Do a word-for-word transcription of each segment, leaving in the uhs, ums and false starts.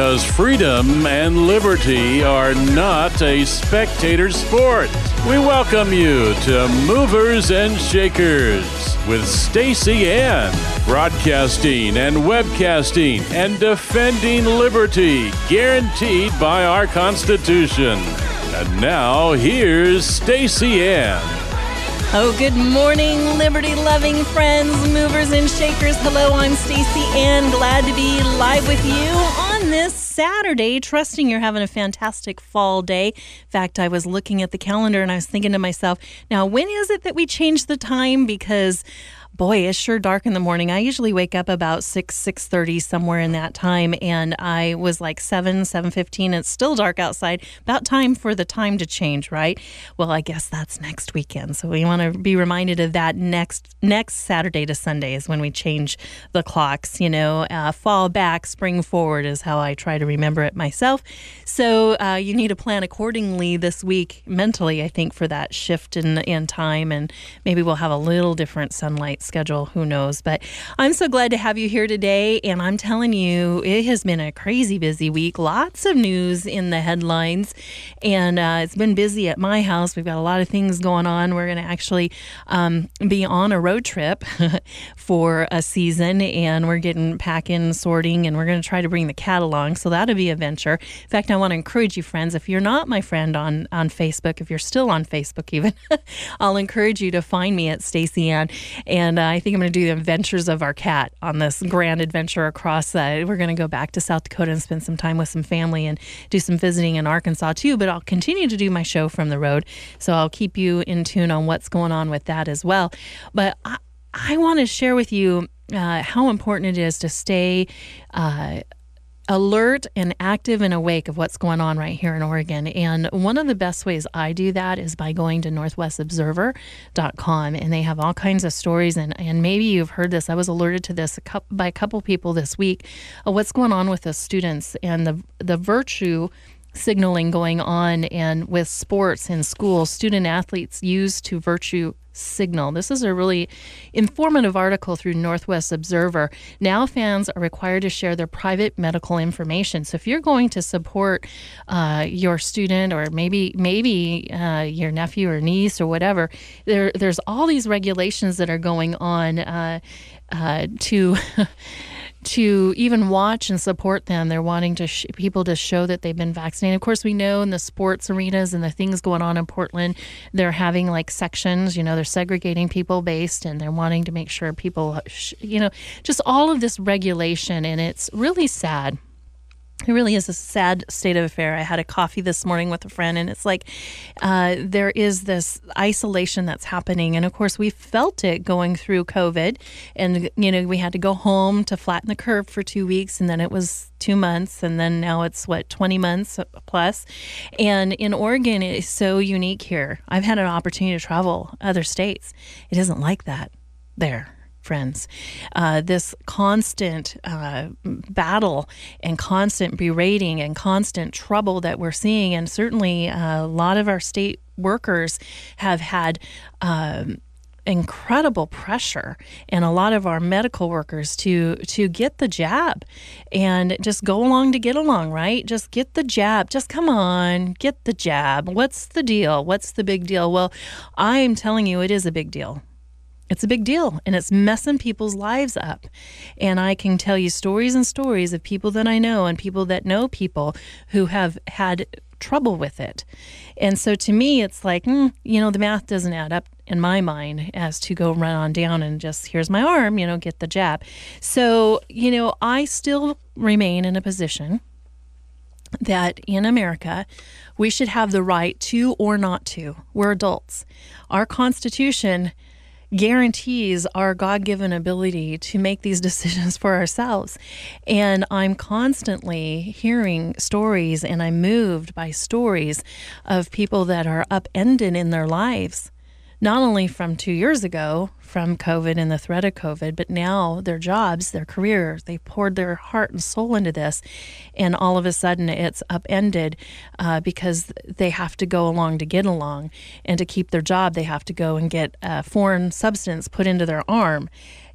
because freedom and liberty are not a spectator sport. We welcome you to Movers and Shakers with Stacy Ann, broadcasting and webcasting and defending liberty guaranteed by our Constitution. And now, here's Stacy Ann. Oh, good morning, liberty-loving friends, movers and shakers. Hello, I'm Stacy Ann. Glad to be live with you on this Saturday, trusting you're having a fantastic fall day. In fact, I was looking at the calendar and I was thinking to myself, now, when is it that we change the time? Because boy, it's sure dark in the morning. I usually wake up about six, six thirty, somewhere in that time, and I was like seven, seven fifteen. It's still dark outside. About time for the time to change, right? Well, I guess that's next weekend, so we want to be reminded of that next next Saturday to Sunday is when we change the clocks. You know, uh, fall back, spring forward is how I try to remember it myself. So uh, you need to plan accordingly this week mentally, I think, for that shift in in time, and maybe we'll have a little different sunlight schedule, who knows. But I'm so glad to have you here today, and I'm telling you, it has been a crazy busy week. Lots of news in the headlines, and uh, it's been busy at my house. We've got a lot of things going on. We're going to actually um, be on a road trip for a season, and we're getting packing, sorting, and we're going to try to bring the cat along, so that'll be a venture. In fact, I want to encourage you, friends, if you're not my friend on, on Facebook, if you're still on Facebook even, I'll encourage you to find me at Stacy Ann, and uh, I think I'm going to do the adventures of our cat on this grand adventure across. Uh, we're going to go back to South Dakota and spend some time with some family and do some visiting in Arkansas too, but I'll continue to do my show from the road, so I'll keep you in tune on what's going on with that as well. But I, I want to share with you uh, how important it is to stay uh, alert and active and awake of what's going on right here in Oregon. And one of the best ways I do that is by going to northwest observer dot com, and they have all kinds of stories. And, and maybe you've heard this. I was alerted to this a couple, by a couple people this week of what's going on with the students and the the virtue signaling going on, and with sports in schools, student athletes used to virtue signal. This is a really informative article through Northwest Observer. Now fans are required to share their private medical information. So if you're going to support uh, your student, or maybe maybe uh, your nephew or niece or whatever, there there's all these regulations that are going on uh, uh, to to even watch and support them. They're wanting to sh- people to show that they've been vaccinated. Of course, we know in the sports arenas and the things going on in Portland, they're having like sections, you know, they're segregating people based, and they're wanting to make sure people, sh- you know, just all of this regulation. And it's really sad. It really is a sad state of affair. I had a coffee this morning with a friend, and it's like uh, there is this isolation that's happening. And of course, we felt it going through COVID. And, you know, we had to go home to flatten the curve for two weeks, and then it was two months. And then now it's, what, twenty months plus. And in Oregon, it is so unique here. I've had an opportunity to travel other states. It isn't like that there, friends. Uh, this constant uh, battle and constant berating and constant trouble that we're seeing, and certainly uh, a lot of our state workers have had um, incredible pressure, and a lot of our medical workers to to get the jab and just go along to get along, right? Just get the jab. Just come on, get the jab. What's the deal? What's the big deal? Well, I'm telling you, it is a big deal. It's a big deal, and it's messing people's lives up. And I can tell you stories and stories of people that I know and people that know people who have had trouble with it. And so to me, it's like, mm, you know, the math doesn't add up in my mind as to go run on down and just, here's my arm, you know, get the jab. So, you know, I still remain in a position that in America, we should have the right to or not to. We're adults. Our Constitution guarantees our God-given ability to make these decisions for ourselves. And I'm constantly hearing stories, and I'm moved by stories of people that are upended in their lives, not only from two years ago, from COVID and the threat of COVID, but now their jobs, their careers, they poured their heart and soul into this, and all of a sudden it's upended uh, because they have to go along to get along, and to keep their job, they have to go and get a foreign substance put into their arm.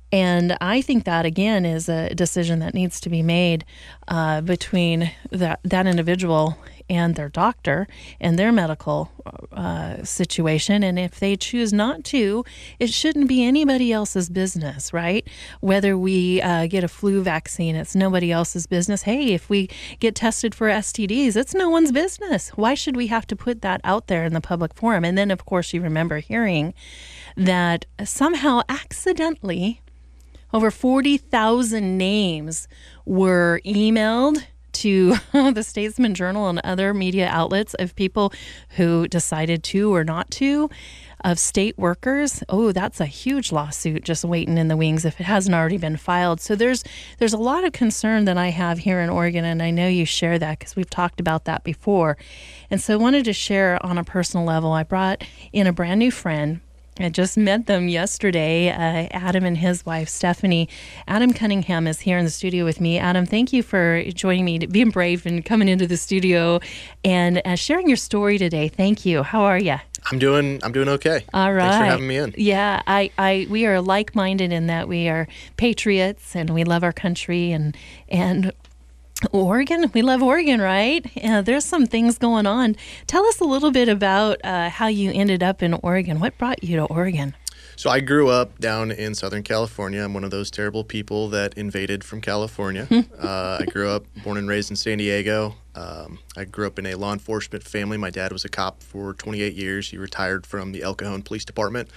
And I think that, again, is a decision that needs to be made uh, between that, that individual and their doctor and their medical uh, situation. And if they choose not to, it shouldn't be anybody else's business, right? Whether we uh, get a flu vaccine, it's nobody else's business. Hey, if we get tested for S T Ds, it's no one's business. Why should we have to put that out there in the public forum? And then, of course, you remember hearing that somehow accidentally over forty thousand names were emailed to the Statesman Journal and other media outlets of people who decided to or not to, of state workers. Oh, that's a huge lawsuit just waiting in the wings if it hasn't already been filed. So there's there's a lot of concern that I have here in Oregon, and I know you share that because we've talked about that before. And so I wanted to share on a personal level. I brought in a brand new friend. I just met them yesterday, uh, Adam and his wife, Stephanie. Adam Cunningham is here in the studio with me. Adam, thank you for joining me, being brave and coming into the studio and uh, sharing your story today. Thank you. How are you? I'm doing I'm doing okay. All right. Thanks for having me in. Yeah, I, I we are like-minded in that we are patriots and we love our country and and Oregon, we love Oregon, right? Yeah, there's some things going on. Tell us a little bit about uh, how you ended up in Oregon. What brought you to Oregon? So I grew up down in Southern California. I'm one of those terrible people that invaded from California. uh, I grew up, born and raised in San Diego. Um, I grew up in a law enforcement family. My dad was a cop for twenty-eight years. He retired from the El Cajon Police Department.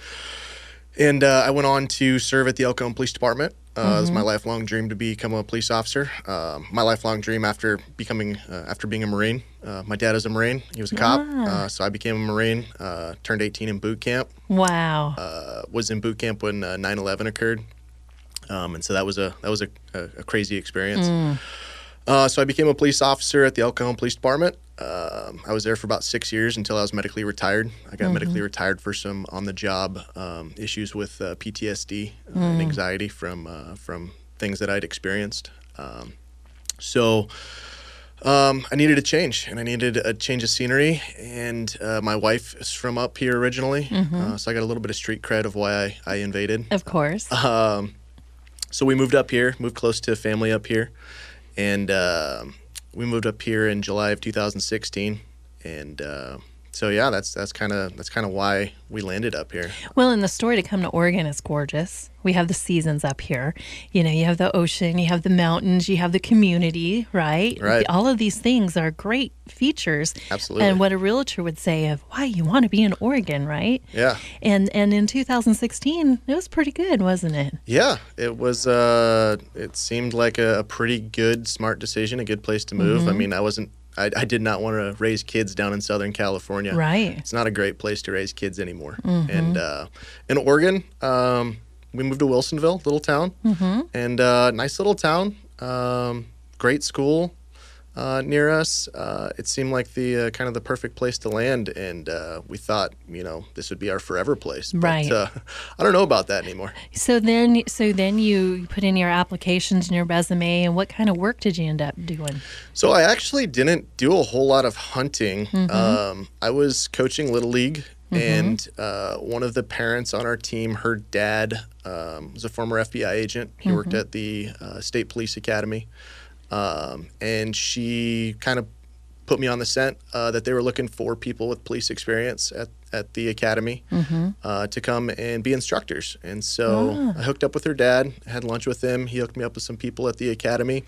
And uh, I went on to serve at the El Cajon Police Department. Uh, mm-hmm. It was my lifelong dream to become a police officer. Uh, my lifelong dream after becoming, uh, after being a Marine. Uh, my dad is a Marine. He was a cop. Ah. Uh, so I became a Marine, uh, turned eighteen in boot camp. Wow. Uh, was in boot camp when uh, nine eleven occurred. Um, and so that was a that was a, a, a crazy experience. Mm. Uh, so I became a police officer at the El Cajon Police Department. Um, I was there for about six years until I was medically retired. I got mm-hmm. medically retired for some on-the-job um, issues with uh, P T S D uh, mm. and anxiety from uh, from things that I'd experienced. Um, so um, I needed a change, and I needed a change of scenery. And uh, my wife is from up here originally, mm-hmm. uh, so I got a little bit of street cred of why I, I invaded. Of course. Um, so we moved up here, moved close to family up here, and uh, we moved up here in July of two thousand sixteen, and uh, so yeah, that's that's kind of that's kind of why we landed up here. Well, and the story to come to Oregon is gorgeous. We have the seasons up here. You know, you have the ocean, you have the mountains, you have the community, right? Right. All of these things are great features. Absolutely. And what a realtor would say of why you want to be in Oregon, right? Yeah. And and in two thousand sixteen, it was pretty good, wasn't it? Yeah, it was. Uh, it seemed like a, a pretty good, smart decision, a good place to move. Mm-hmm. I mean, I wasn't. I, I did not want to raise kids down in Southern California. Right. It's not a great place to raise kids anymore. Mm-hmm. And uh, in Oregon, um, we moved to Wilsonville, little town, mm-hmm. and uh, nice little town. Um, great school uh, near us. Uh, it seemed like the uh, kind of the perfect place to land, and uh, we thought, you know, this would be our forever place. But, right. Uh, I don't know about that anymore. So then, so then you put in your applications and your resume, and what kind of work did you end up doing? So I actually didn't do a whole lot of hunting. Mm-hmm. Um, I was coaching Little League, mm-hmm. and uh, one of the parents on our team, her dad um, was a former F B I agent. He mm-hmm. worked at the uh, State Police Academy, um, and she kind of put me on the scent uh, that they were looking for people with police experience at, at the academy mm-hmm. uh, to come and be instructors. And so ah. I hooked up with her dad, had lunch with him. He hooked me up with some people at the academy.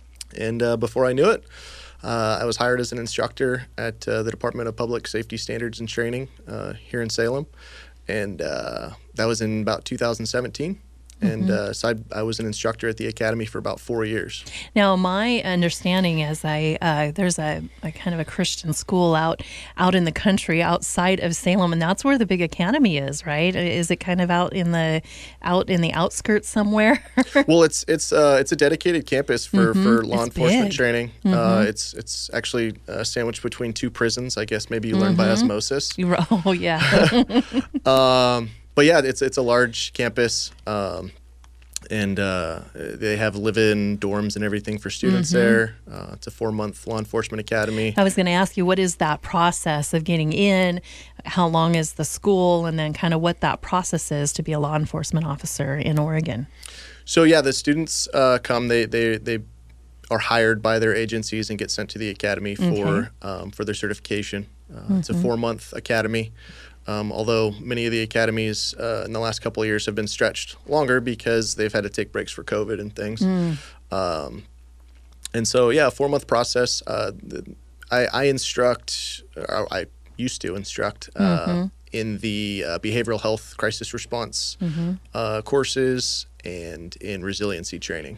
And uh, before I knew it, uh, I was hired as an instructor at uh, the Department of Public Safety Standards and Training uh, here in Salem. And uh, that was in about two thousand seventeen. And mm-hmm. uh, so I, I was an instructor at the academy for about four years. Now, my understanding is I uh, there's a, a kind of a Christian school out out in the country outside of Salem, and that's where the big academy is, right? Is it kind of out in the out in the outskirts somewhere? Well, it's it's uh, it's a dedicated campus for, mm-hmm. for law it's enforcement big. training. Mm-hmm. Uh, it's it's actually uh, sandwiched between two prisons. I guess maybe you learn mm-hmm. by osmosis. Oh yeah. um, But yeah, it's it's a large campus, um, and uh, they have live-in dorms and everything for students mm-hmm. there. Uh, it's a four-month law enforcement academy. I was going to ask you, what is that process of getting in? How long is the school? And then kind of what that process is to be a law enforcement officer in Oregon. So, yeah, the students uh, come. They, they, they are hired by their agencies and get sent to the academy for, okay. um, for their certification. Uh, mm-hmm. It's a four-month academy. Um, although many of the academies uh, in the last couple of years have been stretched longer because they've had to take breaks for COVID and things. Mm. Um, and so, yeah, a four-month process. Uh, I, I instruct, or I used to instruct, uh, mm-hmm. in the uh, behavioral health crisis response mm-hmm. uh, courses and in resiliency training.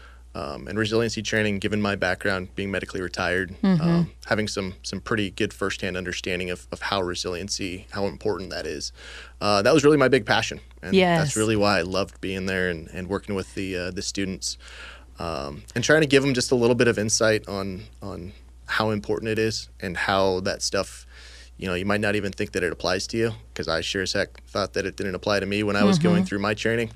Um, and resiliency training, given my background, being medically retired, mm-hmm. um, having some some pretty good firsthand understanding of, of how resiliency, how important that is. Uh, that was really my big passion. And yes. that's really why I loved being there and, and working with the uh, the students um, and trying to give them just a little bit of insight on on how important it is and how that stuff, you know, you might not even think that it applies to you, because I sure as heck thought that it didn't apply to me when I was mm-hmm. going through my training.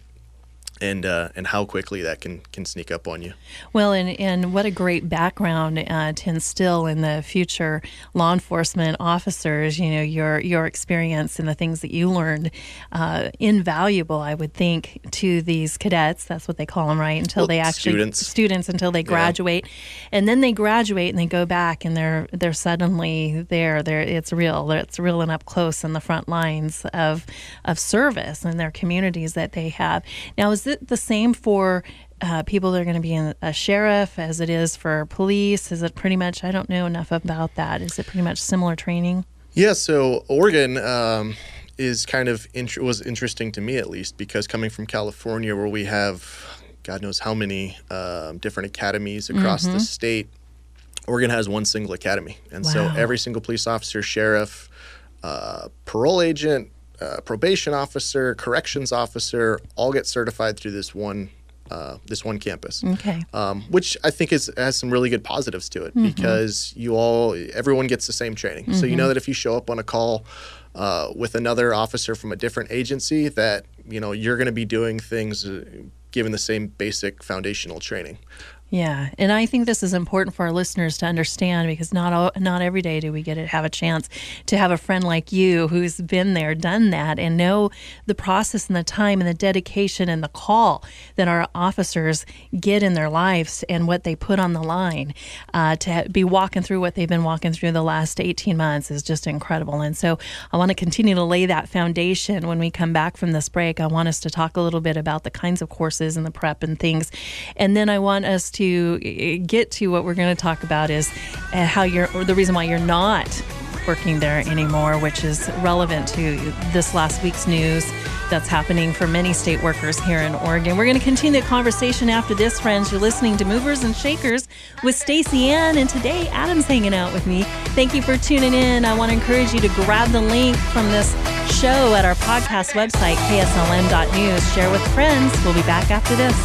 And uh, and how quickly that can, can sneak up on you. Well, and, and what a great background uh, to instill in the future law enforcement officers. You know, your your experience and the things that you learned, uh, invaluable, I would think, to these cadets. That's what they call them, right? Until well, they actually students. students until they graduate, yeah. and then they graduate and they go back and they're they're suddenly there. They're it's real. It's real and up close in the front lines of of service in their communities that they have. Now, is this the same for uh, people that are going to be in a sheriff as it is for police? Is it pretty much, I don't know enough about that. Is it pretty much similar training? Yeah, so Oregon um, is kind of, int- was interesting to me at least, because coming from California where we have God knows how many uh, different academies across mm-hmm. the state, Oregon has one single academy. And wow. so every single police officer, sheriff, uh, parole agent, Uh, probation officer, corrections officer, all get certified through this one uh, this one campus. Okay. Um, which I think is has some really good positives to it mm-hmm. because you all everyone gets the same training. Mm-hmm. So you know that if you show up on a call uh, with another officer from a different agency, that you know you're going to be doing things uh, given the same basic foundational training. Yeah, and I think this is important for our listeners to understand, because not all, not every day do we get to have a chance to have a friend like you who's been there, done that, and know the process and the time and the dedication and the call that our officers get in their lives and what they put on the line. Uh, to be walking through what they've been walking through the last eighteen months is just incredible. And so I want to continue to lay that foundation. When we come back from this break, I want us to talk a little bit about the kinds of courses and the prep and things. And then I want us to to get to what we're going to talk about is uh, how you're, or the reason why you're not working there anymore, which is relevant to this last week's news that's happening for many state workers here in Oregon. We're going to continue the conversation after this, friends. You're listening to Movers and Shakers with Stacey Ann, and today Adam's hanging out with me. Thank you for tuning in. I want to encourage you to grab the link from this show at our podcast website, K S L M dot news. Share with friends. We'll be back after this.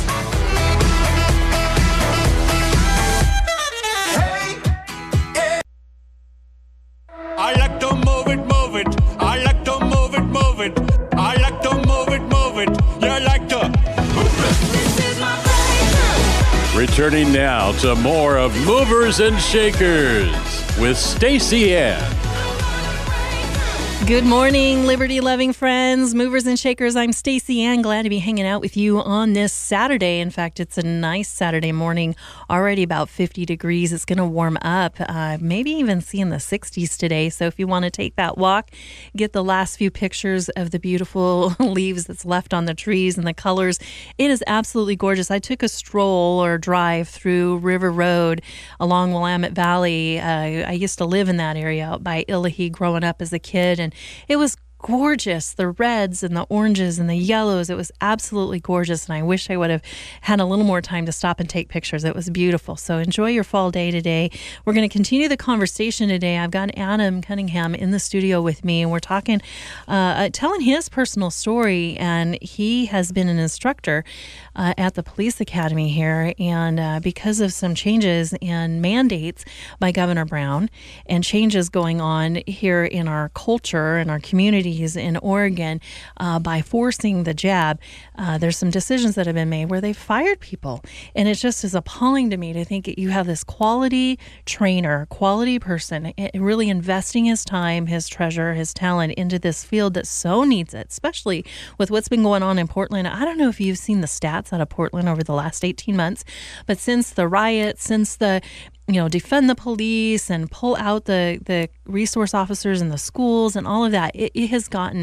I like to move it, move it. I like to move it, move it. I like to move it, move it. You like to move it. This is my breakthrough. Returning now to more of Movers and Shakers with Stacey Ann. Good morning, liberty-loving friends, movers and shakers. I'm Stacey Ann. Glad to be hanging out with you on this Saturday. In fact, it's a nice Saturday morning, already about fifty degrees. It's going to warm up, uh, maybe even see in the sixties today. So if you want to take that walk, get the last few pictures of the beautiful leaves that's left on the trees and the colors. It is absolutely gorgeous. I took a stroll or drive through River Road along Willamette Valley. Uh, I used to live in that area out by Illahee growing up as a kid, and it was gorgeous. The reds and the oranges and the yellows. It was absolutely gorgeous. And I wish I would have had a little more time to stop and take pictures. It was beautiful. So enjoy your fall day today. We're going to continue the conversation today. I've got Adam Cunningham in the studio with me, and we're talking, uh, telling his personal story. And he has been an instructor uh, at the police academy here. And uh, because of some changes and mandates by Governor Brown and changes going on here in our culture and our community, communities in Oregon, uh, by forcing the jab, uh, there's some decisions that have been made where they've fired people. And it just is appalling to me to think that you have this quality trainer, quality person, really investing his time, his treasure, his talent into this field that so needs it, especially with what's been going on in Portland. I don't know if you've seen the stats out of Portland over the last eighteen months, but since the riots, since the you know, defund the police and pull out the, the resource officers in the schools and all of that, it, it has gotten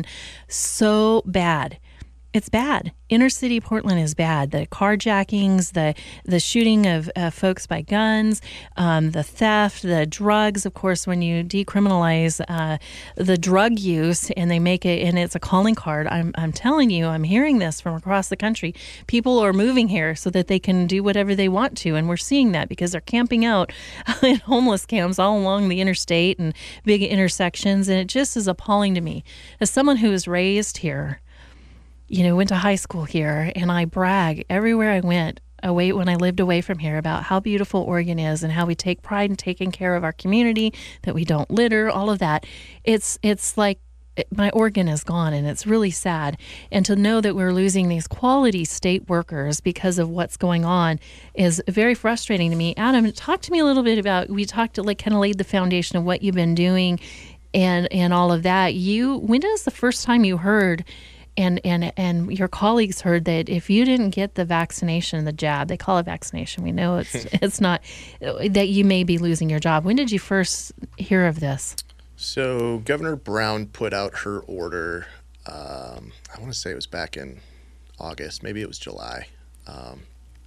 so bad. It's bad. Inner city Portland is bad. The carjackings, the the shooting of uh, folks by guns, um, the theft, the drugs. Of course, when you decriminalize uh, the drug use and they make it, and it's a calling card. I'm I'm telling you, I'm hearing this from across the country. People are moving here so that they can do whatever they want to, and we're seeing that because they're camping out in homeless camps all along the interstate and big intersections, and it just is appalling to me as someone who was raised here. You know, went to high school here, and I brag everywhere I went away when I lived away from here about how beautiful Oregon is and how we take pride in taking care of our community, that we don't litter, all of that. It's it's like my Oregon is gone, and it's really sad. And to know that we're losing these quality state workers because of what's going on is very frustrating to me. Adam, talk to me a little bit about, we talked, like, kind of laid the foundation of what you've been doing and, and all of that. You, when was the first time you heard And, and and your colleagues heard that if you didn't get the vaccination, the jab, they call it vaccination, we know it's it's not, that you may be losing your job. When did you first hear of this? So Governor Brown put out her order, um, I want to say it was back in August, maybe it was July. Um,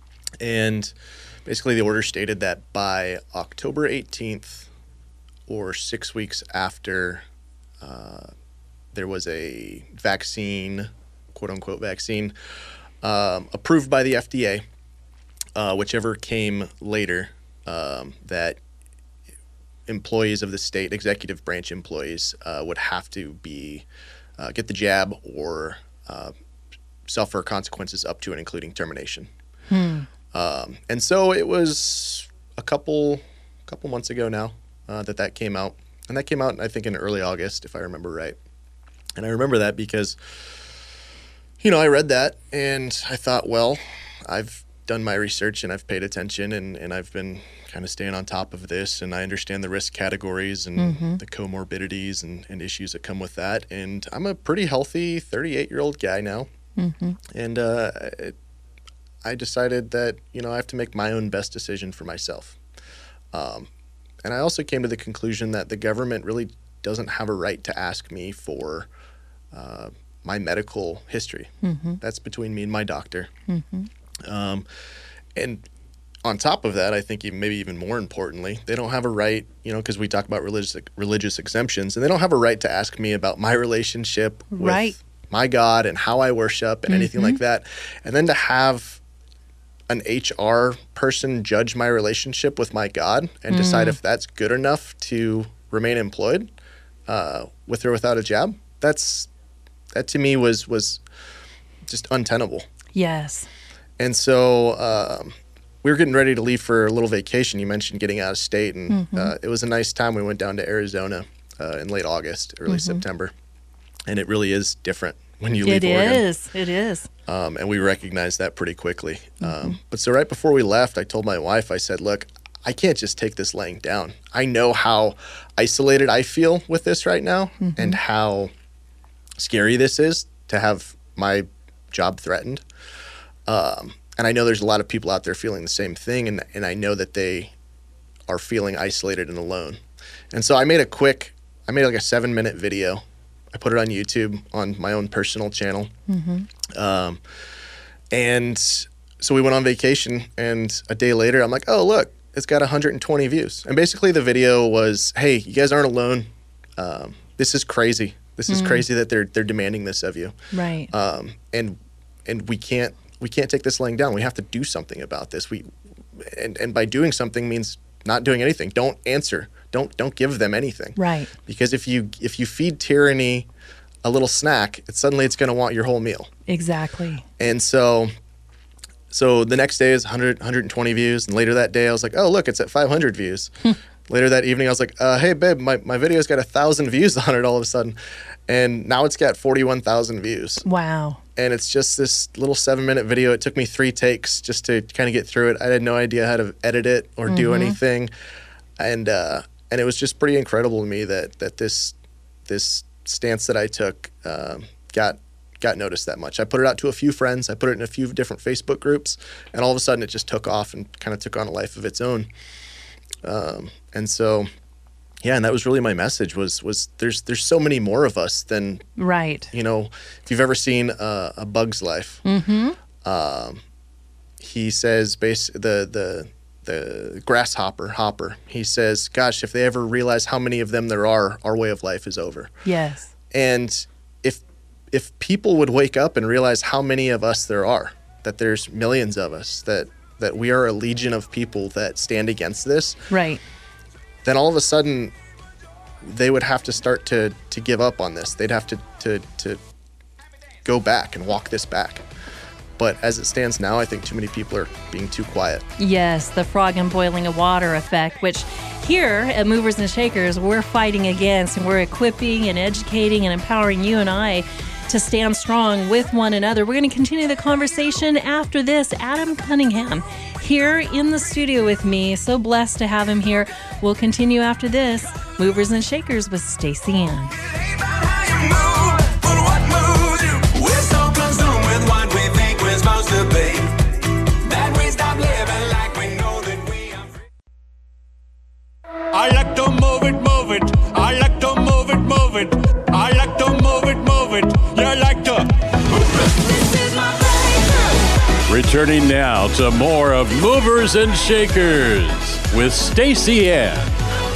and basically the order stated that by October eighteenth, or six weeks after uh, there was a vaccine, quote unquote vaccine, um, approved by the F D A, uh, whichever came later, um, that employees of the state, executive branch employees, uh, would have to be, uh, get the jab or uh, suffer consequences up to and including termination. Hmm. Um, and so it was a couple, couple months ago now uh, that that came out. And that came out, I think, in early August, if I remember right. And I remember that because, you know, I read that and I thought, well, I've done my research and I've paid attention and, and I've been kind of staying on top of this, and I understand the risk categories and mm-hmm. the comorbidities and, and issues that come with that. And I'm a pretty healthy thirty-eight-year-old guy now. Mm-hmm. And uh, it, I decided that, you know, I have to make my own best decision for myself. Um, and I also came to the conclusion that the government really doesn't have a right to ask me for uh, my medical history. Mm-hmm. That's between me and my doctor. Mm-hmm. Um, and on top of that, I think maybe even more importantly, they don't have a right, you know, because we talk about religious religious exemptions, and they don't have a right to ask me about my relationship right. with my God and how I worship and mm-hmm. anything like that. And then to have an H R person judge my relationship with my God and mm. decide if that's good enough to remain employed uh, with or without a jab, that's that to me was was just untenable. Yes. And so um, we were getting ready to leave for a little vacation. You mentioned getting out of state, and mm-hmm. uh, it was a nice time. We went down to Arizona uh, in late August, early mm-hmm. September, and it really is different when you leave it Oregon. It is. It is. Um, and we recognized that pretty quickly. Mm-hmm. Um, but so right before we left, I told my wife, I said, look, I can't just take this laying down. I know how isolated I feel with this right now mm-hmm. and how scary this is to have my job threatened. Um, and I know there's a lot of people out there feeling the same thing, and, and I know that they are feeling isolated and alone. And so I made a quick, I made like a seven minute video. I put it on YouTube on my own personal channel. Mm-hmm. Um, and so we went on vacation, and a day later, I'm like, oh, look, it's got one hundred twenty views. And basically the video was, hey, you guys aren't alone. Um, this is crazy. This is mm. crazy that they're they're demanding this of you. Right. Um, and and we can't we can't take this laying down. We have to do something about this. We and, and by doing something means not doing anything. Don't answer. Don't don't give them anything. Right. Because if you if you feed tyranny a little snack, it, suddenly it's going to want your whole meal. Exactly. And so so the next day is one hundred, one hundred twenty views, and later that day I was like, oh, look, it's at five hundred views. later that evening, I was like, uh, hey, babe, my, my video's got a thousand views on it all of a sudden. And now it's got forty-one thousand views. Wow. And it's just this little seven minute video. It took me three takes just to kind of get through it. I had no idea how to edit it or mm-hmm. do anything. And uh, and it was just pretty incredible to me that that this this stance that I took um, got got noticed that much. I put it out to a few friends. I put it in a few different Facebook groups. And all of a sudden, it just took off and kind of took on a life of its own. Um, and so... Yeah, and that was really my message was was there's there's so many more of us than right. You know, if you've ever seen uh, A Bug's Life, mm-hmm. um, he says base the the the grasshopper hopper. He says, "Gosh, if they ever realize how many of them there are, our way of life is over." Yes. And if if people would wake up and realize how many of us there are, that there's millions of us, that that we are a legion of people that stand against this. Right. Then all of a sudden they would have to start to to give up on this. They'd have to, to to go back and walk this back. But as it stands now, I think too many people are being too quiet. Yes, the frog in boiling water effect, which here at Movers and Shakers, we're fighting against, and we're equipping and educating and empowering you and I to stand strong with one another. We're going to continue the conversation after this. Adam Cunningham here in the studio with me. So blessed to have him here. We'll continue after this. Movers and Shakers with Stacey Ann. I like to move it, move it. I like to move it, move it. I like to move it, move it. You like to move it. This is my breakthrough. Returning now to more of Movers and Shakers with Stacey Ann.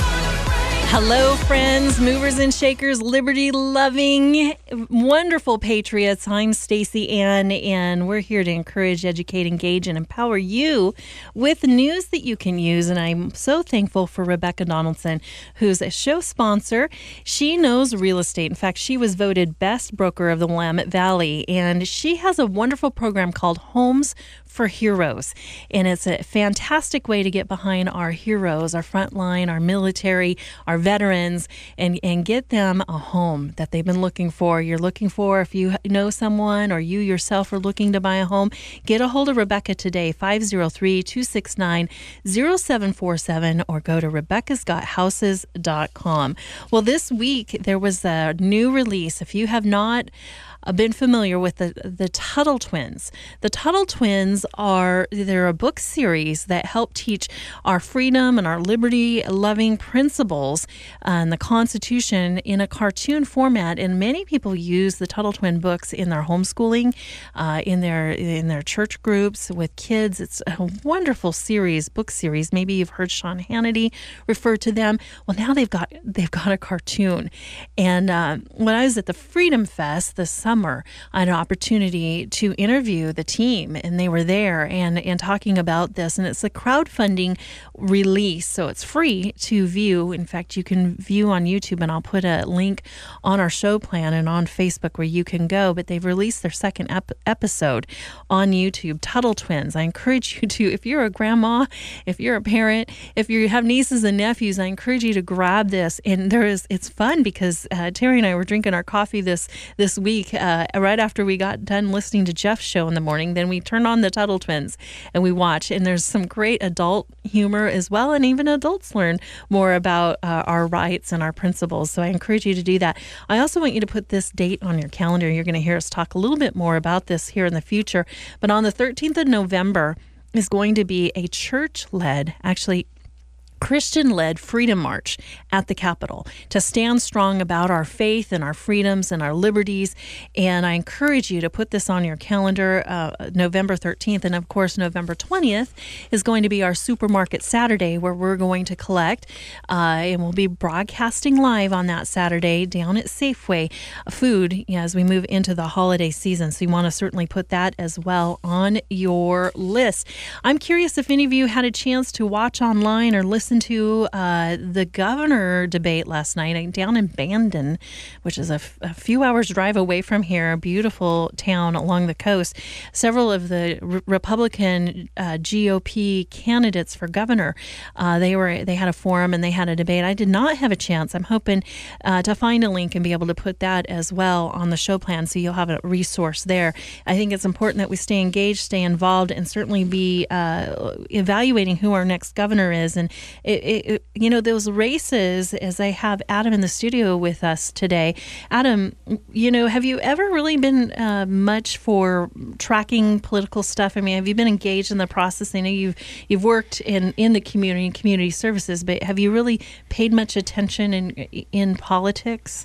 Hello, friends, movers and shakers, liberty-loving, wonderful patriots. I'm Stacey Ann, and we're here to encourage, educate, engage, and empower you with news that you can use. And I'm so thankful for Rebecca Donaldson, who's a show sponsor. She knows real estate. In fact, she was voted best broker of the Willamette Valley, and she has a wonderful program called Homes for Heroes. And it's a fantastic way to get behind our heroes, our frontline, our military, our veterans, and, and get them a home that they've been looking for. You're looking for, if you know someone or you yourself are looking to buy a home, get a hold of Rebecca today, five oh three, two six nine, oh seven four seven, or go to Rebecca's Got Houses dot com. Well, this week there was a new release. If you have not I've been familiar with the the Tuttle Twins. The Tuttle Twins are, they're a book series that help teach our freedom and our liberty-loving principles and the Constitution in a cartoon format. And many people use the Tuttle Twin books in their homeschooling, uh, in their in their church groups with kids. It's a wonderful series, book series. Maybe you've heard Sean Hannity refer to them. Well, now they've got they've got a cartoon. And uh, when I was at the Freedom Fest this summer, Summer, I had an opportunity to interview the team, and they were there and, and talking about this. And it's a crowdfunding release, so it's free to view. In fact, you can view on YouTube, and I'll put a link on our show plan and on Facebook where you can go. But they've released their second ep- episode on YouTube, Tuttle Twins. I encourage you to, if you're a grandma, if you're a parent, if you have nieces and nephews, I encourage you to grab this. And there is, it's fun because uh, Terry and I were drinking our coffee this this week. Uh, right after we got done listening to Jeff's show in the morning, then we turned on the Tuttle Twins and we watch, and there's some great adult humor as well, and even adults learn more about uh, our rights and our principles. So I encourage you to do that. I also want you to put this date on your calendar. You're going to hear us talk a little bit more about this here in the future, but on the thirteenth of November is going to be a church-led, actually Christian-led Freedom March at the Capitol to stand strong about our faith and our freedoms and our liberties. And I encourage you to put this on your calendar, uh, November thirteenth. And of course, November twentieth is going to be our Supermarket Saturday, where we're going to collect uh, and we'll be broadcasting live on that Saturday down at Safeway food as we move into the holiday season. So you want to certainly put that as well on your list. I'm curious if any of you had a chance to watch online or listen listened to uh, the governor debate last night down in Bandon, which is a, f- a few hours drive away from here, a beautiful town along the coast. Several of the R- Republican uh, G O P candidates for governor, uh, they were they had a forum and they had a debate. I did not have a chance. I'm hoping uh, to find a link and be able to put that as well on the show plan, so you'll have a resource there. I think it's important that we stay engaged, stay involved, and certainly be uh, evaluating who our next governor is. And it, it, you know, those races, as I have Adam in the studio with us today. Adam, you know, have you ever really been uh, much for tracking political stuff? I mean, have you been engaged in the process? I know you've you've worked in, in the community and community services, but have you really paid much attention in in politics?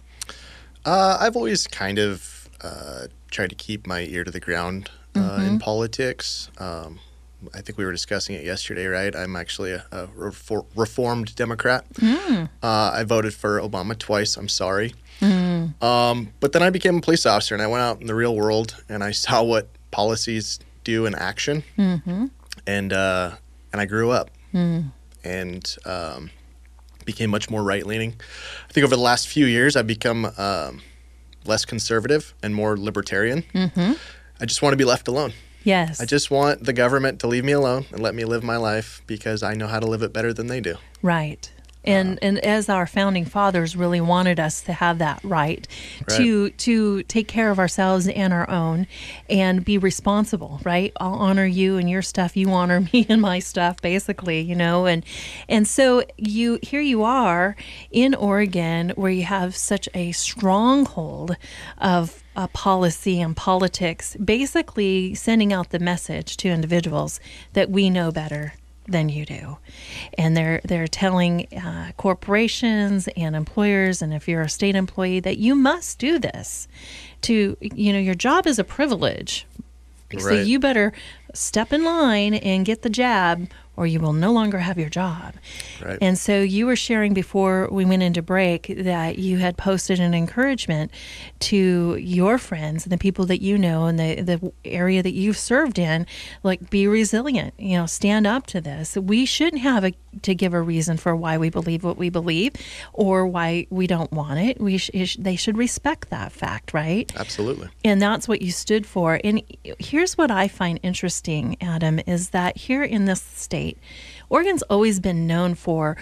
Uh, I've always kind of uh, tried to keep my ear to the ground uh, mm-hmm. in politics. Um, I think we were discussing it yesterday, right? I'm actually a, a refor- reformed Democrat. Mm. Uh, I voted for Obama twice. I'm sorry. Mm. Um, but then I became a police officer, and I went out in the real world, and I saw what policies do in action. Mm-hmm. And uh, and I grew up mm. and um, became much more right-leaning. I think over the last few years, I've become um, less conservative and more libertarian. Mm-hmm. I just want to be left alone. Yes. I just want the government to leave me alone and let me live my life because I know how to live it better than they do. Right. And and as our founding fathers really wanted us to have that right, right, to to take care of ourselves and our own and be responsible, right? I'll honor you and your stuff, you honor me and my stuff, basically, you know. And and so you here you are in Oregon, where you have such a stronghold of uh, policy and politics, basically sending out the message to individuals that we know better than you do. And they're they're telling uh, corporations and employers, and if you're a state employee, that you must do this. To, you know, your job is a privilege. Right. So you better step in line and get the jab, or you will no longer have your job. Right. And so you were sharing before we went into break that you had posted an encouragement to your friends and the people that you know and the, the area that you've served in, like, be resilient, you know, stand up to this. We shouldn't have a, to give a reason for why we believe what we believe or why we don't want it. We sh- they should respect that fact, right? Absolutely. And that's what you stood for. And here's what I find interesting, Adam, is that here in this state, Oregon's always been known for,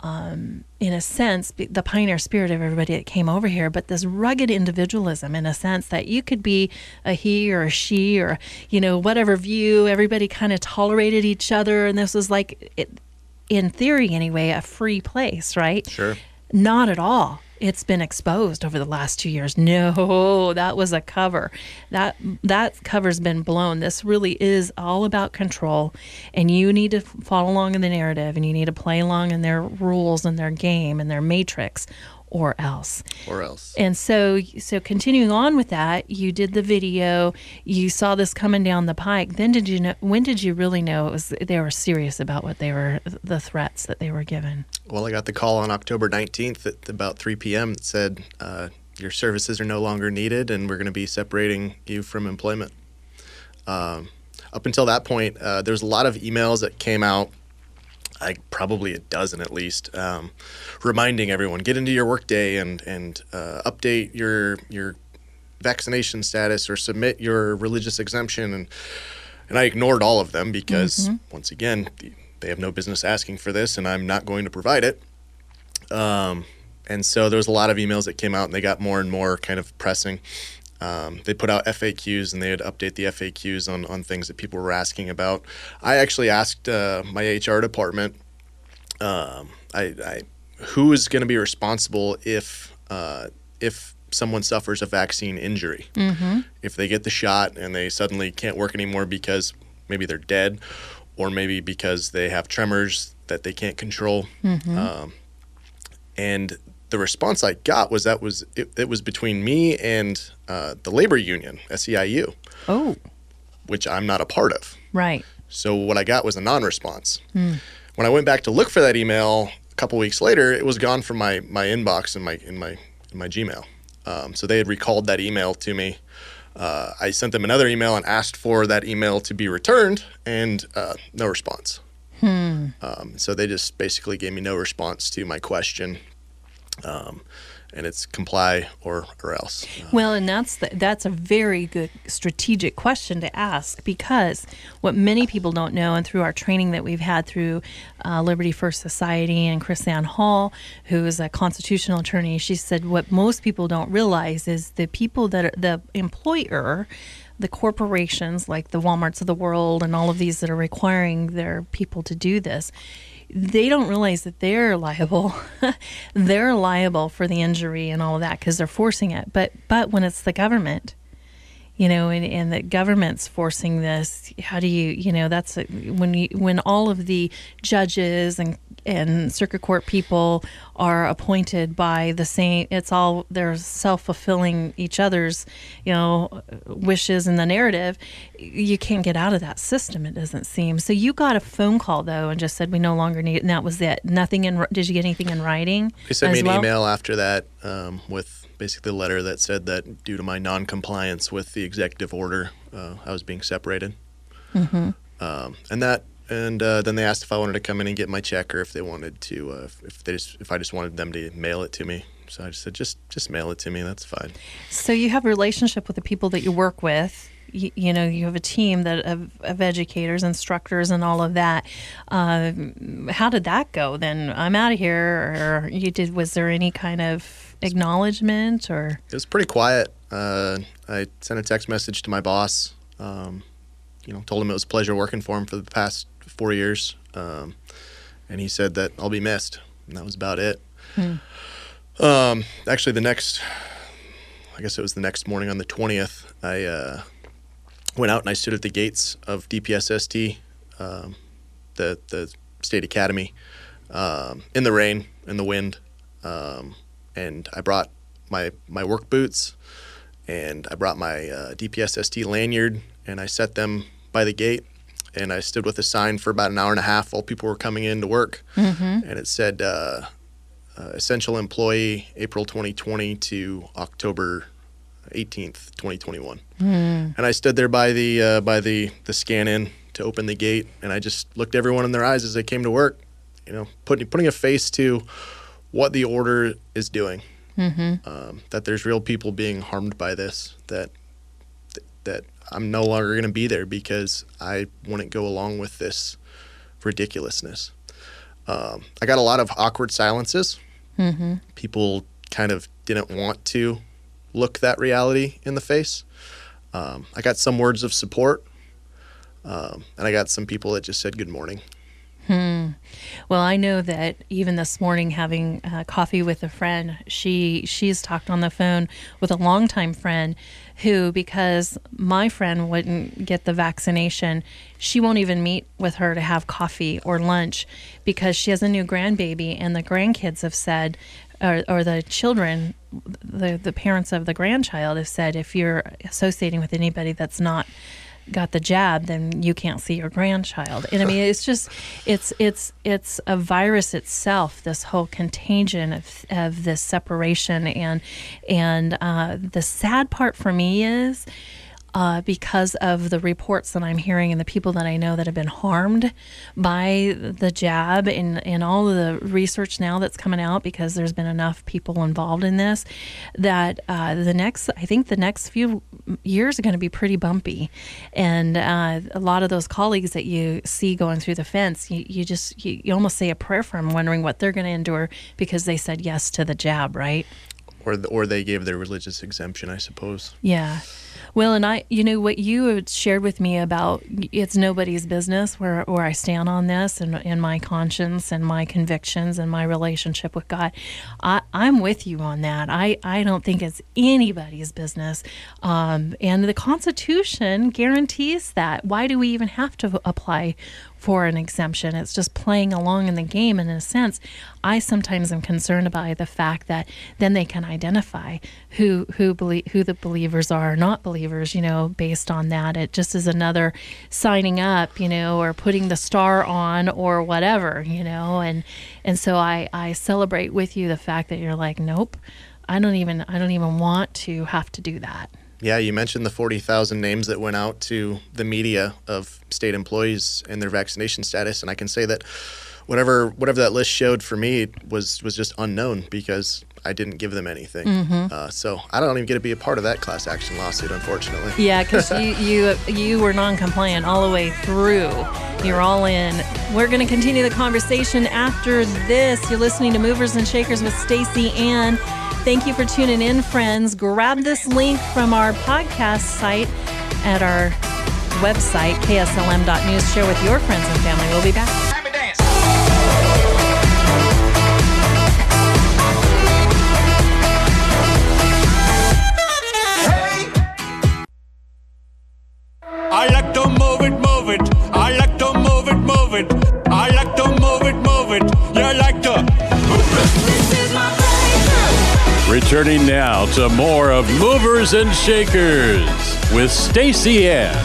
um, in a sense, the pioneer spirit of everybody that came over here, but this rugged individualism, in a sense that you could be a he or a she or, you know, whatever view. Everybody kind of tolerated each other, and this was like, it, in theory anyway, a free place, right? Sure. Not at all. It's been exposed over the last two years. No, that was a cover. That that cover's been blown. This really is all about control, and you need to follow along in the narrative, and you need to play along in their rules and their game and their matrix, or else. Or else. And so, so continuing on with that, you did the video. You saw this coming down the pike. Then did you know? When did you really know it was they were serious about what they were, the threats that they were given? Well, I got the call on October nineteenth at about three p.m. that said, uh, your services are no longer needed and we're going to be separating you from employment. Um, up until that point, uh, there was a lot of emails that came out, like probably a dozen at least, um, reminding everyone, get into your workday and and uh, update your your vaccination status or submit your religious exemption. And, and I ignored all of them because, mm-hmm. once again, the, they have no business asking for this, and I'm not going to provide it. Um, and so there was a lot of emails that came out, and they got more and more kind of pressing. Um, they put out F A Qs, and they would update the F A Qs on, on things that people were asking about. I actually asked uh, my H R department, um, I, I, who is going to be responsible if uh, if someone suffers a vaccine injury, mm-hmm. if they get the shot and they suddenly can't work anymore because maybe they're dead, or maybe because they have tremors that they can't control. Mm-hmm. Um, and the response I got was that was it, it was between me and uh, the labor union, S E I U, oh, which I'm not a part of. Right. So what I got was a non-response. Mm. When I went back to look for that email a couple weeks later, it was gone from my, my inbox in my in my in my Gmail. Um, so they had recalled that email to me. Uh, I sent them another email and asked for that email to be returned, and uh, no response. Hmm. Um, so they just basically gave me no response to my question. Um, and it's comply or, or else. Uh, Well, and that's the, that's a very good strategic question to ask, because what many people don't know, and through our training that we've had through uh, Liberty First Society and Chris Ann Hall, who is a constitutional attorney, she said what most people don't realize is the people that are the employer, the corporations like the Walmarts of the world and all of these that are requiring their people to do this, they don't realize that they're liable. They're liable for the injury and all of that because they're forcing it. But but when it's the government, you know, and, and the government's forcing this, how do you, you know, that's a, when you, when all of the judges and and circuit court people are appointed by the same, it's all, they're self-fulfilling each other's, you know, wishes in the narrative. You can't get out of that system, it doesn't seem. So you got a phone call though and just said we no longer need it, and that was it. Nothing in, did you get anything in writing? They sent me as an well? email after that um, with basically the letter that said that due to my non-compliance with the executive order, uh, I was being separated. Mm-hmm. Um, and that, and uh, then they asked if I wanted to come in and get my check, or if they wanted to, uh, if, if they just, if I just wanted them to mail it to me. So I just said, just, just mail it to me. That's fine. So you have a relationship with the people that you work with. You, you know, you have a team that of, of educators, instructors, and all of that. Uh, how did that go? Then I'm out of here. Or you did? Was there any kind of acknowledgement or? It was pretty quiet. Uh, I sent a text message to my boss. Um, you know, told him it was a pleasure working for him for the past four years. Um, and he said that I'll be missed. And that was about it. Hmm. Um, actually, the next, I guess it was the next morning on the twentieth, I uh, went out and I stood at the gates of D P S S T, um, the, the state academy, um, in the rain, in the wind. Um, and I brought my, my work boots, and I brought my uh, D P S S T lanyard, and I set them by the gate, and I stood with a sign for about an hour and a half while people were coming in to work. Mm-hmm. And it said, uh, uh, essential employee, April twenty twenty to October eighteenth, twenty twenty-one. Mm. And I stood there by the, uh, by the, the scan-in to open the gate, and I just looked everyone in their eyes as they came to work, you know, putting, putting a face to what the order is doing. Mm-hmm. Um, that there's real people being harmed by this, that that I'm no longer going to be there because I wouldn't go along with this ridiculousness. Um, I got a lot of awkward silences. Mm-hmm. People kind of didn't want to look that reality in the face. Um, I got some words of support, um, and I got some people that just said good morning. Hmm. Well, I know that even this morning, having uh, coffee with a friend, she she's talked on the phone with a longtime friend who, because my friend wouldn't get the vaccination, she won't even meet with her to have coffee or lunch because she has a new grandbaby, and the grandkids have said, or, or the children, the the parents of the grandchild have said, if you're associating with anybody that's not got the jab, then you can't see your grandchild. And I mean, it's just, it's it's it's a virus itself, this whole contagion of of this separation. And and uh, the sad part for me is uh, because of the reports that I'm hearing and the people that I know that have been harmed by the jab, and, and all of the research now that's coming out, because there's been enough people involved in this, that uh, the next, I think the next few years are going to be pretty bumpy. And uh, a lot of those colleagues that you see going through the fence, you, you just, you, you almost say a prayer for them, wondering what they're going to endure because they said yes to the jab, right? Or the, or they gave their religious exemption, I suppose. Yeah. Well, and I, you know, what you had shared with me about it's nobody's business where, where I stand on this, and, and my conscience and my convictions and my relationship with God. I, I'm with you on that. I, I don't think it's anybody's business. Um, and the Constitution guarantees that. Why do we even have to apply for an exemption? It's just playing along in the game. And in a sense, I sometimes am concerned about the fact that then they can identify who who believe who the believers are or not believers, you know, based on that. It just is another signing up, you know, or putting the star on or whatever, you know. And and so I, I celebrate with you the fact that you're like, nope, I don't even I don't even want to have to do that. yeah, you mentioned the forty thousand names that went out to the media of state employees and their vaccination status, and I can say that whatever whatever that list showed for me was was just unknown because I didn't give them anything. Mm-hmm. Uh, so I don't even get to be a part of that class action lawsuit, unfortunately. Yeah, because you, you you were non-compliant all the way through. You're all in. We're going to continue the conversation after this. You're listening to Movers and Shakers with Stacy Ann. Thank you for tuning in, friends. Grab this link from our podcast site at our website, K S L M dot news. Share with your friends and family. We'll be back. Happy dance. I like to move it, move it. I like to move it, move it. I like to move it, move it. You like to move it. This is my favorite. Returning now to more of Movers and Shakers with Stacy Ann.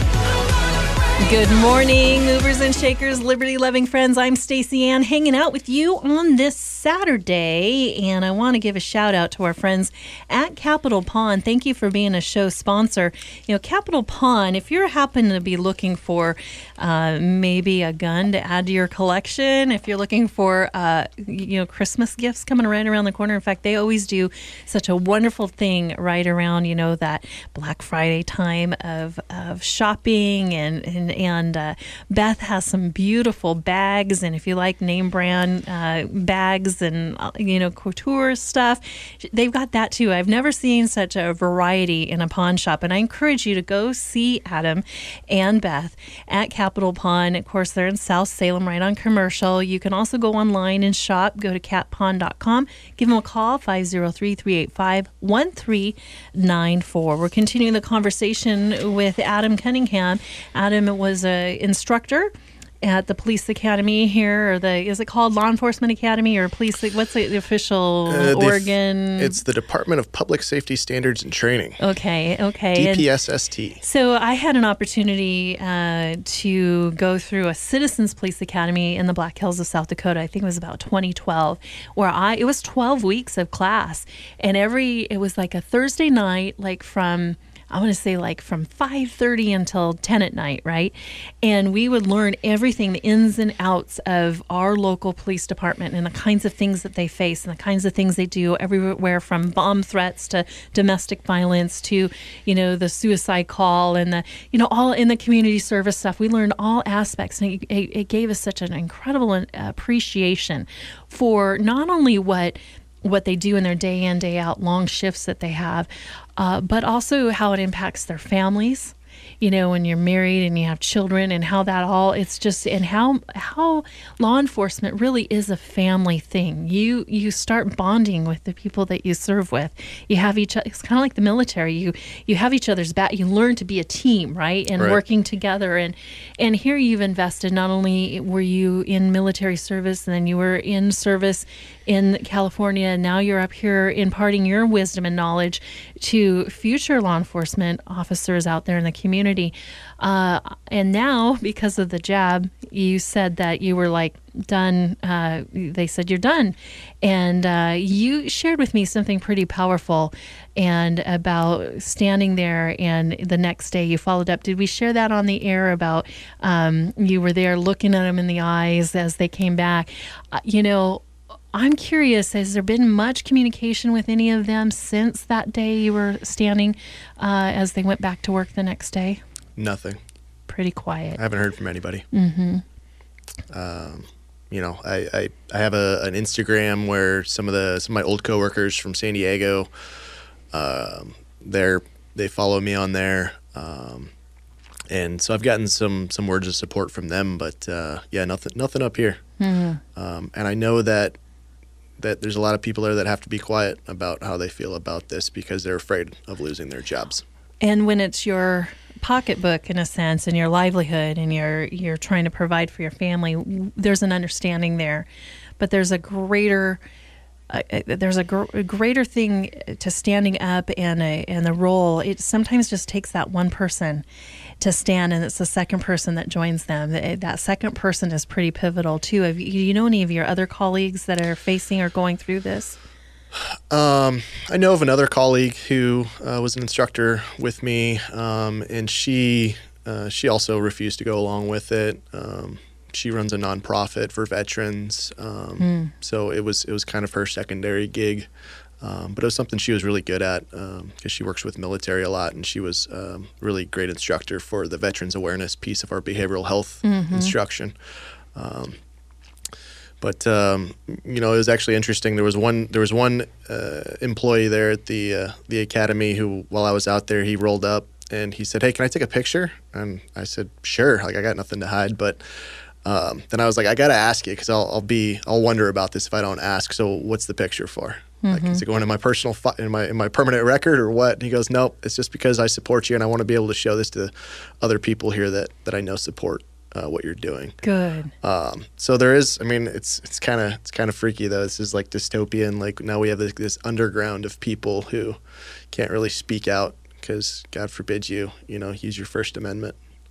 Good morning, Movers and Shakers, liberty-loving friends. I'm Stacy Ann, hanging out with you on this Saturday, and I want to give a shout-out to our friends at Capital Pawn. Thank you for being a show sponsor. You know, Capital Pawn, if you're happen to be looking for uh, maybe a gun to add to your collection, if you're looking for, uh, you know, Christmas gifts coming right around the corner. In fact, they always do such a wonderful thing right around, you know, that Black Friday time of, of shopping and, and And uh, Beth has some beautiful bags, and if you like name brand uh, bags and uh, you know couture stuff, they've got that too. I've never seen such a variety in a pawn shop, and I encourage you to go see Adam and Beth at Capital Pawn. Of course, they're in South Salem, right on Commercial. You can also go online and shop. Go to cat pawn dot com. Give them a call, five oh three, three eight five, one three nine four. We're continuing the conversation with Adam Cunningham. Adam was a instructor at the police academy here, or the is it called law enforcement academy or police? What's the, the official uh, the Oregon? F- it's the Department of Public Safety Standards and Training. Okay, okay. D P S S T. And so I had an opportunity uh, to go through a Citizens Police Academy in the Black Hills of South Dakota. I think it was about twenty twelve, where I it was twelve weeks of class, and every it was like a Thursday night, like from. I want to say like from five thirty until ten at night, right? And we would learn everything, the ins and outs of our local police department and the kinds of things that they face and the kinds of things they do everywhere from bomb threats to domestic violence to, you know, the suicide call and the, you know, all in the community service stuff. We learned all aspects, and it, it gave us such an incredible appreciation for not only what what they do in their day in, day out, long shifts that they have, uh, but also how it impacts their families. You know, when you're married and you have children, and how that all, it's just, and how how law enforcement really is a family thing. You you start bonding with the people that you serve with. You have each, it's kind of like the military. You you have each other's back. You learn to be a team, right? And right. working together. And and here you've invested, not only were you in military service, and then you were in service in California, and now you're up here imparting your wisdom and knowledge to future law enforcement officers out there in the community. Uh, and now, because of the jab, you said that you were like done. Uh, they said you're done. And uh, you shared with me something pretty powerful and about standing there, and the next day you followed up. Did we share that on the air about um, you were there looking at them in the eyes as they came back? Uh, you know, I'm curious, has there been much communication with any of them since that day you were standing uh, as they went back to work the next day? Nothing. Pretty quiet. I haven't heard from anybody. Mm-hmm. Um, you know, I, I, I have a, an Instagram where some of the some of my old coworkers from San Diego, um, they're they follow me on there, um, and so I've gotten some some words of support from them. But uh, yeah, nothing nothing up here. Mm-hmm. Um, and I know that. that there's a lot of people there that have to be quiet about how they feel about this because they're afraid of losing their jobs. And when it's your pocketbook, in a sense, and your livelihood, and you're you're trying to provide for your family, there's an understanding there. But there's a greater uh, there's a, gr- a greater thing to standing up and a, and the role. It sometimes just takes that one person to stand, and it's the second person that joins them. That second person is pretty pivotal too. Have you, do you know any of your other colleagues that are facing or going through this? Um, I know of another colleague who uh, was an instructor with me, um, and she uh, she also refused to go along with it. Um, she runs a nonprofit for veterans, um, mm. so it was it was kind of her secondary gig. Um, but it was something she was really good at because um, she works with military a lot, and she was a um, really great instructor for the veterans awareness piece of our behavioral health mm-hmm. instruction. Um, but um, you know, it was actually interesting. There was one there was one uh, employee there at the uh, the academy who, while I was out there, he rolled up and he said, "Hey, can I take a picture?" And I said, "Sure." Like, I got nothing to hide, but. Um, then I was like, I gotta ask you because I'll, I'll be I'll wonder about this if I don't ask. So what's the picture for? Mm-hmm. Like, is it going in my personal fi- in my in my permanent record or what? And he goes, nope, it's just because I support you and I want to be able to show this to other people here that, that I know support uh, what you're doing. Good. Um, so there is, I mean, it's it's kind of it's kind of freaky though. This is like dystopian. Like, now we have this, this underground of people who can't really speak out because God forbid you you know use your First Amendment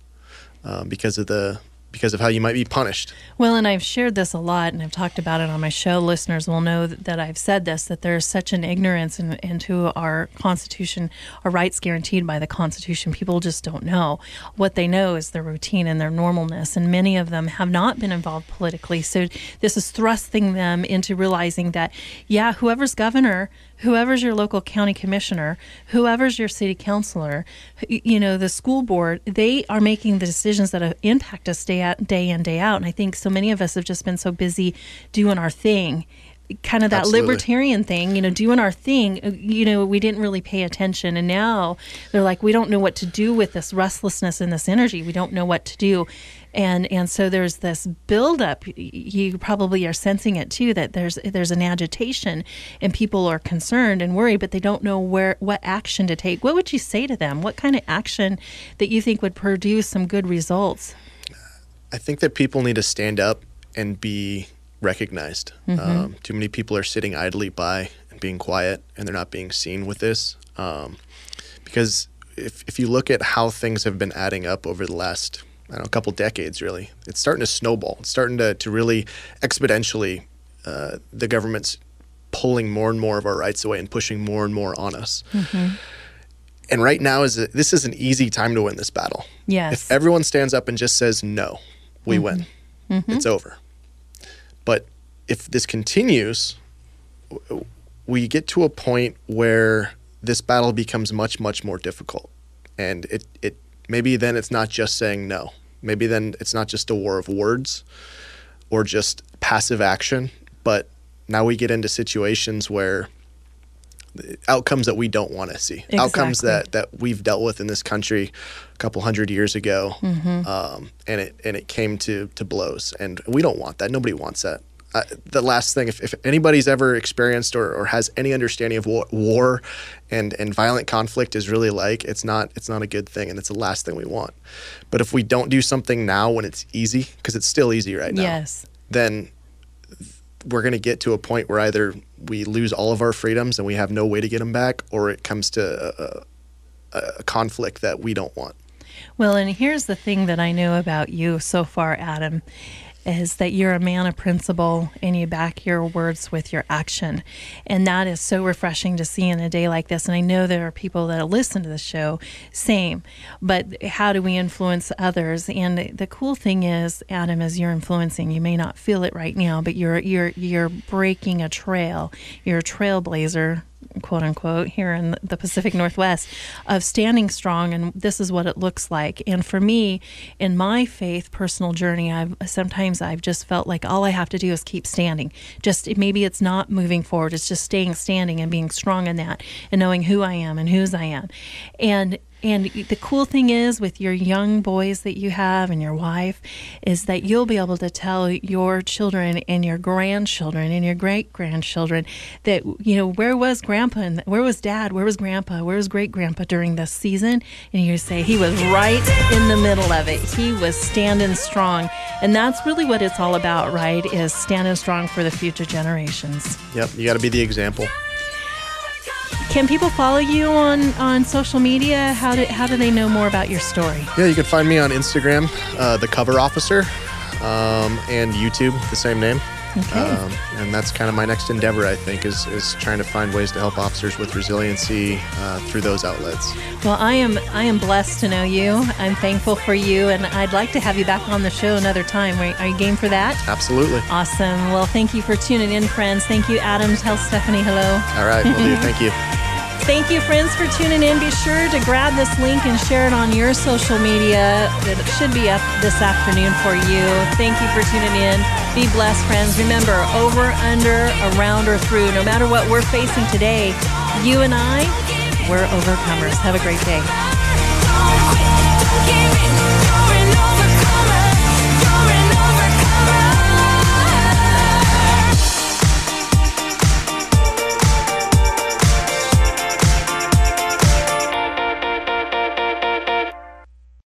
um, because of the. because of how you might be punished. Well, and I've shared this a lot, and I've talked about it on my show. Listeners will know that, that I've said this, that there's such an ignorance in, into our Constitution, our rights guaranteed by the Constitution. People just don't know. What they know is their routine and their normalness, and many of them have not been involved politically. So this is thrusting them into realizing that, yeah, whoever's governor, whoever's your local county commissioner, whoever's your city councilor, you know, the school board, they are making the decisions that impact us day out, day in, day out. And I think so many of us have just been so busy doing our thing, kind of that Absolutely. libertarian thing, you know, doing our thing. You know, we didn't really pay attention. And now they're like, we don't know what to do with this restlessness and this energy. We don't know what to do. And and so there's this buildup. You probably are sensing it too, that there's there's an agitation and people are concerned and worried, but they don't know where what action to take. What would you say to them? What kind of action that you think would produce some good results? I think that people need to stand up and be recognized. Mm-hmm. Um, too many people are sitting idly by and being quiet, and they're not being seen with this. Um, because if if you look at how things have been adding up over the last I don't know, a couple decades, really. It's starting to snowball. It's starting to, to really exponentially, uh, the government's pulling more and more of our rights away and pushing more and more on us. Mm-hmm. And right now, is a, this is an easy time to win this battle. Yes. If everyone stands up and just says no, we mm-hmm. win. Mm-hmm. It's over. But if this continues, we get to a point where this battle becomes much, much more difficult. And it, it maybe then it's not just saying no. Maybe then it's not just a war of words or just passive action, but now we get into situations where outcomes that we don't want to see, exactly. outcomes that, that we've dealt with in this country a couple hundred years ago, mm-hmm. um, and it and it came to, to blows, and we don't want that. Nobody wants that. Uh, the last thing, if, if anybody's ever experienced or, or has any understanding of what war and, and violent conflict is really like, it's not it's not a good thing, and it's the last thing we want. But if we don't do something now when it's easy, because it's still easy right now, yes. then we're going to get to a point where either we lose all of our freedoms and we have no way to get them back, or it comes to a, a, a conflict that we don't want. Well, and here's the thing that I know about you so far, Adam, is that you're a man of principle and you back your words with your action. And that is so refreshing to see in a day like this. And I know there are people that listen to the show, same. But how do we influence others? And the cool thing is, Adam, is you're influencing. You may not feel it right now, but you're you're you're breaking a trail. You're a trailblazer, quote unquote, here in the Pacific Northwest, of standing strong, and this is what it looks like. And for me, in my faith personal journey, I've sometimes I've just felt like all I have to do is keep standing. Just maybe it's not moving forward, it's just staying standing and being strong in that and knowing who I am and whose I am. And And the cool thing is with your young boys that you have and your wife is that you'll be able to tell your children and your grandchildren and your great-grandchildren that, you know, where was Grandpa and where was Dad, where was Grandpa, where was Great-Grandpa during this season? And you say he was right in the middle of it. He was standing strong. And that's really what it's all about, right, is standing strong for the future generations. Yep, you got to be the example. Can people follow you on, on social media? How do how do they know more about your story? Yeah, you can find me on Instagram, uh, The Cover Officer, um, and YouTube, the same name. Okay. Um, and that's kind of my next endeavor, I think, is, is trying to find ways to help officers with resiliency uh, through those outlets. Well, I am I am blessed to know you. I'm thankful for you, and I'd like to have you back on the show another time. Are, are you game for that? Absolutely. Awesome. Well, thank you for tuning in, friends. Thank you, Adam. Tell Stephanie hello. All right, will do. Thank you. Thank you, friends, for tuning in. Be sure to grab this link and share it on your social media. It should be up this afternoon for you. Thank you for tuning in. Be blessed, friends. Remember, over, under, around, or through, no matter what we're facing today, you and I, we're overcomers. Have a great day. Don't quit, don't give in, don't